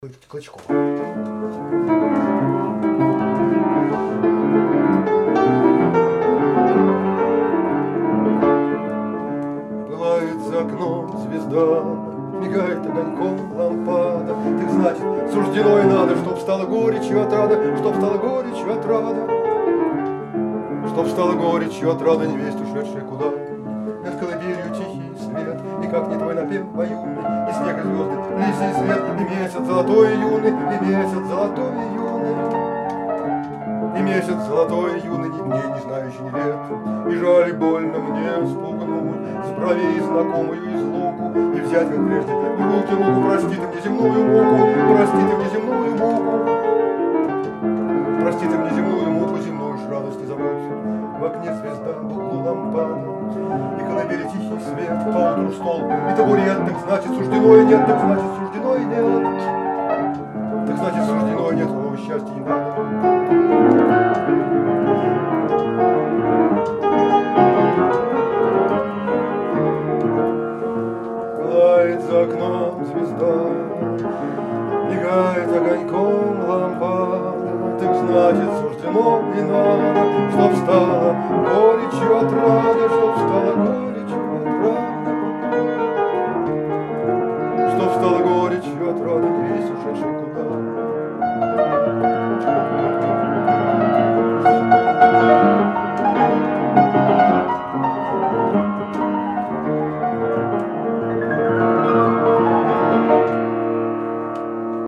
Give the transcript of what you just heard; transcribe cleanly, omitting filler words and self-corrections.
Клычкова. Пылает за окном звезда, мигает огоньком лампада. Так значит, суждено и надо, чтоб стало горечью отрада, чтоб стало горечью отрада, чтоб стало горечью отрада невесть, ушедшая куда. Над колыбелью тихий свет, и как не твой напев воюный, и снег и звезды, лисий свет, и месяц золотой и юный, и месяц золотой и юный, и месяц золотой и юный, ни дней не знающий ни лет. И жаль, и больно мне спугнуть с бровей знакомую излуку, и взять, как прежде, в руки руку. Прости ты мне земную муку, прости ты мне земную муку, прости ты мне земную муку, земную ж радость не забудь. В окне звезда, в углу лампада, и колыбели тихий свет, поутру стол и табурет. Так значит, суждено и нет, так значит, суждено и нет, так значит, суждено и нет, о, счастья не надо. Пылает за окном звезда, мигает огоньком лампада. Так значит, суждено и надо, чтоб стало